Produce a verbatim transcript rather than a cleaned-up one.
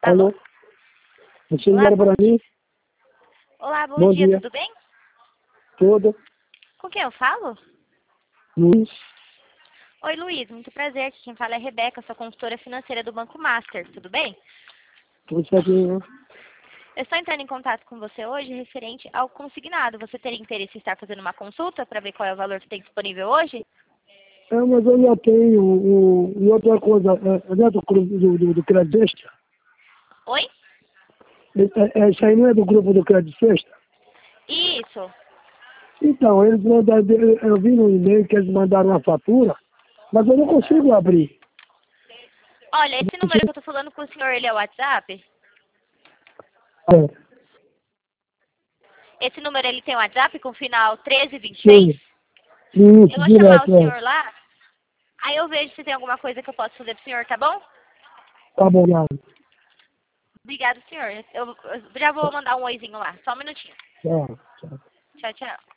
Alô? Alô? Você Olá, ligaram bom para mim? Olá, bom, Bom dia, dia. tudo bem? Tudo? Com quem eu falo? Luiz? Oi, Luiz, muito prazer. Aqui quem fala é Rebeca, sua consultora financeira do Banco Master, tudo bem? Tudo certinho, né? Eu estou entrando em contato com você hoje referente ao consignado. Você teria interesse em estar fazendo uma consulta para ver qual é o valor que tem disponível hoje? É, mas eu já tenho o, e outra coisa, é, é do grupo do, do, do Crédito Extra? Oi? É, é, isso aí não é do grupo do Crédito Extra? Isso. Então, eles mandaram, eu vi no e-mail que eles mandaram uma fatura, mas eu não consigo abrir. Olha, esse número que eu estou falando com o senhor, ele é o WhatsApp? É, Esse número, ele tem WhatsApp com final treze vinte e sim, seis? Eu isso, vou chamar o direto, é. senhor lá, aí eu vejo se tem alguma coisa que eu posso fazer pro senhor, tá bom? Tá bom, já. Obrigado, senhor. Eu eu já vou mandar um oizinho lá. Só um minutinho. Tchau, tchau. Tchau, tchau.